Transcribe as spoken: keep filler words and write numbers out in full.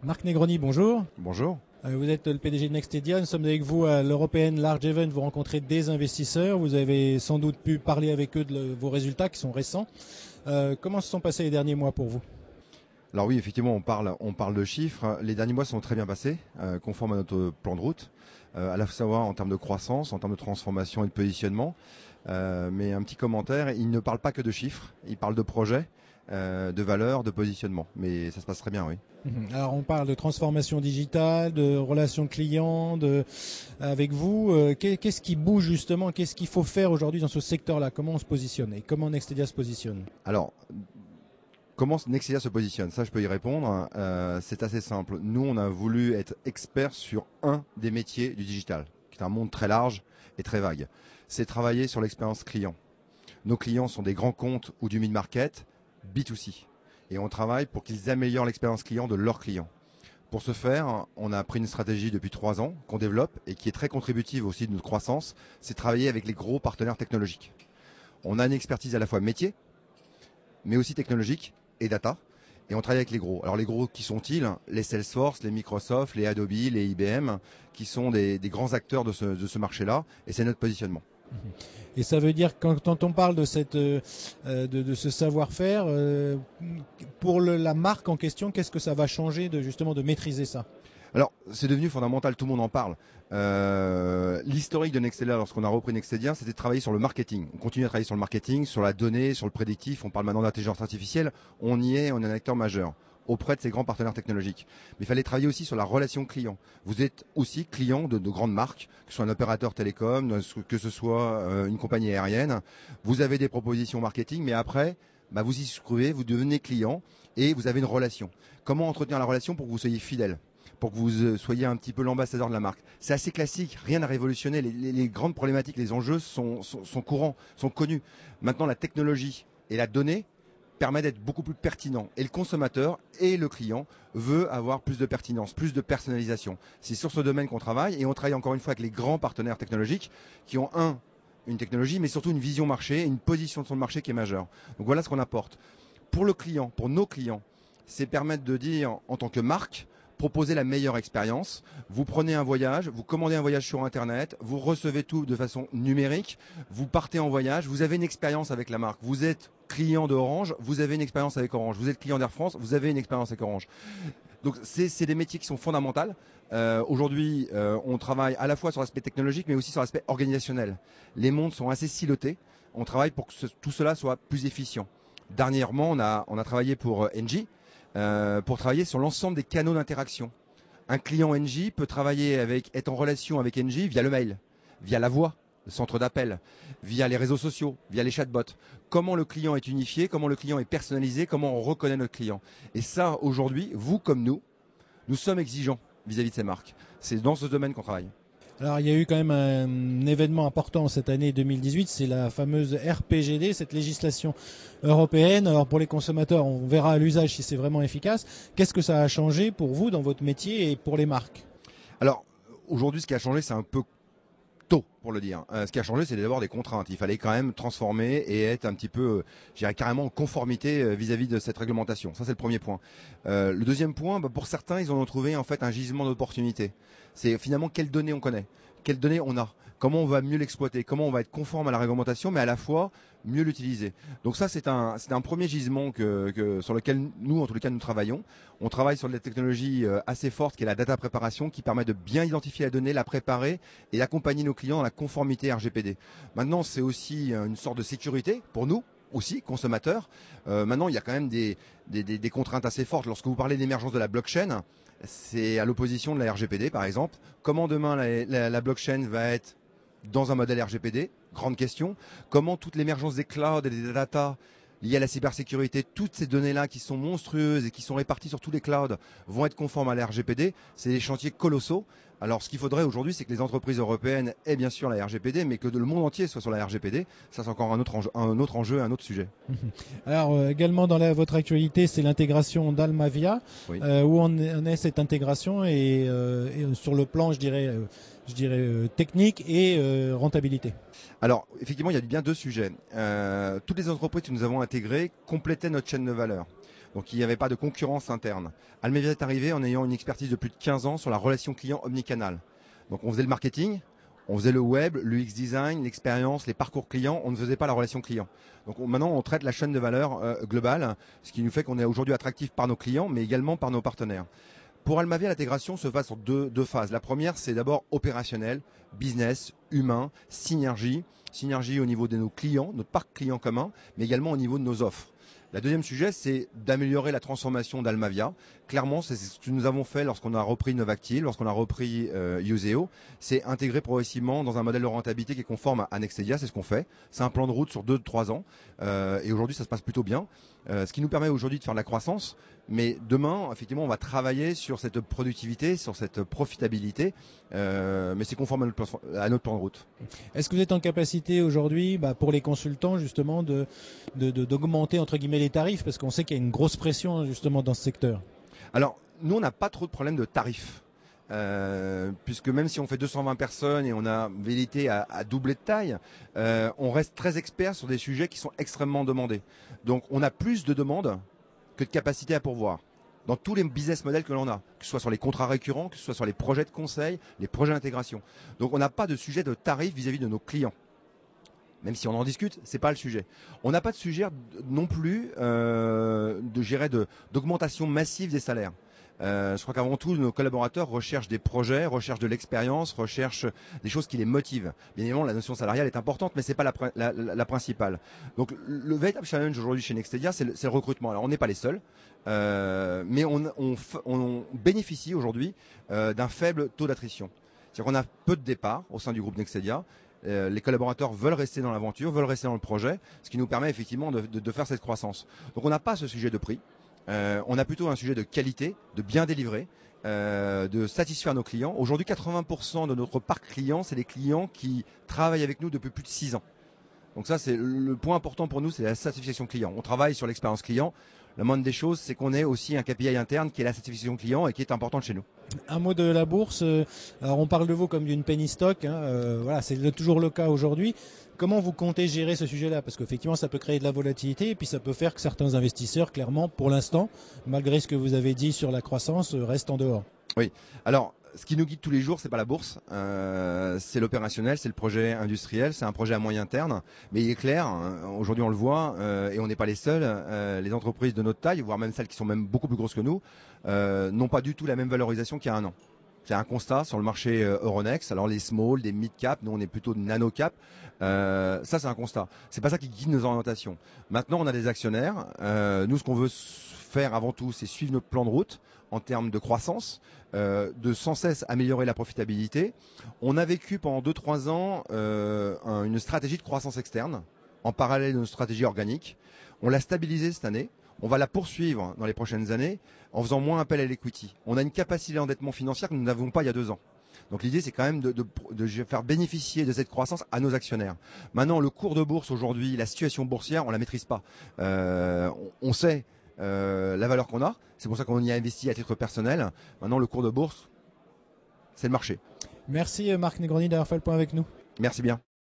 Marc Negroni, bonjour. Bonjour. Vous êtes le P D G de Nextedia. Nous sommes avec vous à l'European Large Event. Vous rencontrez des investisseurs. Vous avez sans doute pu parler avec eux de le, vos résultats qui sont récents. Euh, comment se sont passés les derniers mois pour vous ? Alors oui, effectivement, on parle, on parle de chiffres. Les derniers mois sont très bien passés, euh, conformes à notre plan de route, euh, à la fois en termes de croissance, en termes de transformation et de positionnement. Euh, mais un petit commentaire, il ne parle pas que de chiffres, il parle de projets, euh, de valeurs, de positionnement. Mais ça se passe très bien, oui. Alors on parle de transformation digitale, de relations clients, de avec vous. Euh, qu'est-ce qui bouge justement ? Qu'est-ce qu'il faut faire aujourd'hui dans ce secteur-là ? Comment on se positionne et comment Nextedia se positionne ? Alors, comment Nextedia se positionne ? Ça, je peux y répondre. Euh, c'est assez simple. Nous, on a voulu être experts sur un des métiers du digital, qui est un monde très large et très vague. C'est travailler sur l'expérience client. Nos clients sont des grands comptes ou du mid-market, B deux C. Et on travaille pour qu'ils améliorent l'expérience client de leurs clients. Pour ce faire, on a pris une stratégie depuis trois ans qu'on développe et qui est très contributive aussi de notre croissance, c'est travailler avec les gros partenaires technologiques. On a une expertise à la fois métier, mais aussi technologique et data, et on travaille avec les gros. Alors les gros, qui sont-ils ? Les Salesforce, les Microsoft, les Adobe, les I B M, qui sont des, des grands acteurs de ce, de ce marché-là, et c'est notre positionnement. Et ça veut dire que quand on parle de, cette, euh, de, de ce savoir-faire, euh, pour le, la marque en question, qu'est-ce que ça va changer de justement de maîtriser ça ? Alors, c'est devenu fondamental, tout le monde en parle. Euh, l'historique de Nextedia, lorsqu'on a repris Nextedia, c'était de travailler sur le marketing. On continue à travailler sur le marketing, sur la donnée, sur le prédictif. On parle maintenant d'intelligence artificielle. On y est, on est un acteur majeur auprès de ces grands partenaires technologiques. Mais il fallait travailler aussi sur la relation client. Vous êtes aussi client de, de grandes marques, que ce soit un opérateur télécom, que ce soit euh, une compagnie aérienne. Vous avez des propositions marketing, mais après, bah, vous y souscrivez, vous devenez client et vous avez une relation. Comment entretenir la relation pour que vous soyez fidèle ? Pour que vous soyez un petit peu l'ambassadeur de la marque. C'est assez classique, rien n'a révolutionné. Les, les, les grandes problématiques, les enjeux sont, sont, sont courants, sont connus. Maintenant, la technologie et la donnée permettent d'être beaucoup plus pertinents. Et le consommateur et le client veut avoir plus de pertinence, plus de personnalisation. C'est sur ce domaine qu'on travaille et on travaille encore une fois avec les grands partenaires technologiques qui ont un, une technologie, mais surtout une vision marché, une position sur le marché qui est majeure. Donc voilà ce qu'on apporte. Pour le client, pour nos clients, c'est permettre de dire en tant que marque, proposer la meilleure expérience. Vous prenez un voyage, vous commandez un voyage sur Internet, vous recevez tout de façon numérique, vous partez en voyage, vous avez une expérience avec la marque. Vous êtes client de Orange, vous avez une expérience avec Orange. Vous êtes client d'Air France, vous avez une expérience avec Orange. Donc c'est, c'est des métiers qui sont fondamentaux. Euh, aujourd'hui, euh, on travaille à la fois sur l'aspect technologique, mais aussi sur l'aspect organisationnel. Les mondes sont assez silotés. On travaille pour que ce, tout cela soit plus efficient. Dernièrement, on a, on a travaillé pour Engie. Euh, pour travailler sur l'ensemble des canaux d'interaction. Un client Engie peut travailler avec, être en relation avec Engie via le mail, via la voix, le centre d'appel, via les réseaux sociaux, via les chatbots. Comment le client est unifié, comment le client est personnalisé, comment on reconnaît notre client. Et ça, aujourd'hui, vous comme nous, nous sommes exigeants vis-à-vis de ces marques. C'est dans ce domaine qu'on travaille. Alors il y a eu quand même un événement important cette année deux mille dix-huit, c'est la fameuse R P G D, cette législation européenne. Alors pour les consommateurs, on verra à l'usage si c'est vraiment efficace. Qu'est-ce que ça a changé pour vous dans votre métier et pour les marques ? Alors aujourd'hui, ce qui a changé, c'est un peu tôt pour le dire. Euh, ce qui a changé, c'est d'abord des contraintes. Il fallait quand même transformer et être un petit peu, euh, je dirais carrément en conformité euh, vis-à-vis de cette réglementation. Ça, c'est le premier point. Euh, le deuxième point, bah, pour certains, ils en ont trouvé en fait un gisement d'opportunités. C'est finalement quelles données on connaît, quelles données on a, comment on va mieux l'exploiter, comment on va être conforme à la réglementation, mais à la fois mieux l'utiliser. Donc ça, c'est un, c'est un premier gisement que, que, sur lequel nous, en tous les cas, nous travaillons. On travaille sur des technologies euh, assez fortes, qui est la data préparation, qui permet de bien identifier la donnée, la préparer et accompagner nos clients dans la conformité R G P D. Maintenant, c'est aussi une sorte de sécurité pour nous, aussi consommateurs. Euh, maintenant, il y a quand même des, des, des, des contraintes assez fortes. Lorsque vous parlez d'émergence de la blockchain, c'est à l'opposition de la R G P D, par exemple. Comment demain la, la, la blockchain va être dans un modèle R G P D ? Grande question. Comment toute l'émergence des clouds et des data liées à la cybersécurité, toutes ces données-là qui sont monstrueuses et qui sont réparties sur tous les clouds vont être conformes à la R G P D. C'est des chantiers colossaux. Alors ce qu'il faudrait aujourd'hui, c'est que les entreprises européennes aient bien sûr la R G P D, mais que le monde entier soit sur la R G P D. Ça, c'est encore un autre enjeu, un autre, enjeu, un autre sujet. Alors euh, également dans la, votre actualité, c'est l'intégration d'Almavia. Oui. Euh, où en est cette intégration et, euh, et sur le plan, je dirais, euh, je dirais euh, technique et euh, rentabilité. Alors, effectivement, il y a bien deux sujets. Euh, toutes les entreprises que nous avons intégrées complétaient notre chaîne de valeur. Donc il n'y avait pas de concurrence interne. Almavia est arrivé en ayant une expertise de plus de quinze ans sur la relation client omnicanal. Donc on faisait le marketing, on faisait le web, l'U X design, l'expérience, les parcours clients, on ne faisait pas la relation client. Donc on, maintenant on traite la chaîne de valeur euh, globale, ce qui nous fait qu'on est aujourd'hui attractif par nos clients, mais également par nos partenaires. Pour Almavia, l'intégration se fait sur deux, deux phases. La première, c'est d'abord opérationnel, business, humain, synergie. Synergie au niveau de nos clients, notre parc client commun, mais également au niveau de nos offres. La deuxième sujet, c'est d'améliorer la transformation d'Almavia. Clairement, c'est ce que nous avons fait lorsqu'on a repris Novactil, lorsqu'on a repris euh, Useo. C'est intégrer progressivement dans un modèle de rentabilité qui est conforme à Nextedia, c'est ce qu'on fait. C'est un plan de route sur deux trois ans. Euh, et aujourd'hui, ça se passe plutôt bien. Euh, ce qui nous permet aujourd'hui de faire de la croissance. Mais demain, effectivement, on va travailler sur cette productivité, sur cette profitabilité. Euh, mais c'est conforme à notre, plan, à notre plan de route. Est-ce que vous êtes en capacité aujourd'hui, bah, pour les consultants, justement, de, de, de, d'augmenter, entre guillemets, les tarifs? Parce qu'on sait qu'il y a une grosse pression, justement, dans ce secteur. Alors, nous, on n'a pas trop de problème de tarifs. Euh, puisque même si on fait deux cent vingt personnes et on a vérité à, à doubler de taille, euh, on reste très expert sur des sujets qui sont extrêmement demandés. Donc on a plus de demandes que de capacité à pourvoir. Dans tous les business models que l'on a, que ce soit sur les contrats récurrents, que ce soit sur les projets de conseil, les projets d'intégration. Donc on n'a pas de sujet de tarif vis-à-vis de nos clients. Même si on en discute, c'est pas le sujet. On n'a pas de sujet non plus euh, de gérer de d'augmentation massive des salaires. Euh, je crois qu'avant tout, nos collaborateurs recherchent des projets, recherchent de l'expérience, recherchent des choses qui les motivent. Bien évidemment, la notion salariale est importante, mais c'est pas la, la, la, la principale. Donc, le véritable challenge aujourd'hui chez Nextedia, c'est le, le recrutement. Alors, on n'est pas les seuls, euh, mais on, on, on bénéficie aujourd'hui euh, d'un faible taux d'attrition. C'est-à-dire qu'on a peu de départs au sein du groupe Nextedia. Euh, les collaborateurs veulent rester dans l'aventure, veulent rester dans le projet, ce qui nous permet effectivement de, de, de faire cette croissance. Donc, on n'a pas ce sujet de prix. Euh, on a plutôt un sujet de qualité, de bien délivrer, euh, de satisfaire nos clients. Aujourd'hui, quatre-vingts pour cent de notre parc client, c'est des clients qui travaillent avec nous depuis plus de six ans. Donc ça, c'est le point important pour nous, c'est la satisfaction client. On travaille sur l'expérience client. La moindre des choses, c'est qu'on ait aussi un K P I interne qui est la satisfaction client et qui est importante chez nous. Un mot de la bourse. Alors on parle de vous comme d'une penny stock. Hein, euh, voilà, c'est le, toujours le cas aujourd'hui. Comment vous comptez gérer ce sujet-là? Parce qu'effectivement, ça peut créer de la volatilité et puis ça peut faire que certains investisseurs, clairement, pour l'instant, malgré ce que vous avez dit sur la croissance, restent en dehors. Oui. Alors, ce qui nous guide tous les jours, c'est pas la bourse, euh, c'est l'opérationnel, c'est le projet industriel, c'est un projet à moyen terme. Mais il est clair, hein, aujourd'hui on le voit, euh, et on n'est pas les seuls. Euh, les entreprises de notre taille, voire même celles qui sont même beaucoup plus grosses que nous, euh, n'ont pas du tout la même valorisation qu'il y a un an. C'est un constat sur le marché euh, Euronext. Alors les small, des mid cap, nous on est plutôt de nano cap. Euh, ça c'est un constat. C'est pas ça qui guide nos orientations. Maintenant on a des actionnaires. Euh, nous ce qu'on veut faire avant tout, c'est suivre notre plan de route en termes de croissance, euh, de sans cesse améliorer la profitabilité. On a vécu pendant deux trois ans euh, un, une stratégie de croissance externe en parallèle de notre stratégie organique. On l'a stabilisée cette année. On va la poursuivre dans les prochaines années en faisant moins appel à l'equity. On a une capacité d'endettement financière que nous n'avons pas il y a deux ans. Donc l'idée, c'est quand même de, de, de faire bénéficier de cette croissance à nos actionnaires. Maintenant, le cours de bourse aujourd'hui, la situation boursière, on la maîtrise pas. Euh, on, on sait euh, la valeur qu'on a. C'est pour ça qu'on y a investi à titre personnel. Maintenant, le cours de bourse, c'est le marché. Merci Marc Negroni d'avoir fait le point avec nous. Merci bien.